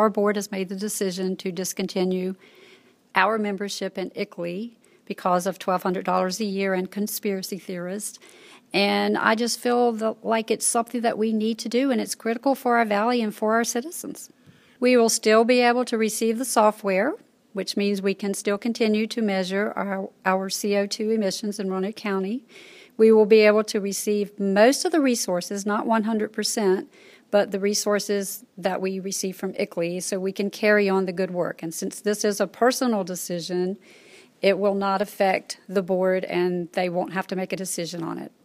our board has made the decision to discontinue our membership in ICLEI because of $1,200 a year and conspiracy theorists. And I just feel like it's something that we need to do, and it's critical for our valley and for our citizens. We will still be able to receive the software, which means we can still continue to measure our CO2 emissions in Roanoke County. We will be able to receive most of the resources, not 100%, but the resources that we receive from ICLEI, so we can carry on the good work. And since this is a personal decision, it will not affect the board, and they won't have to make a decision on it.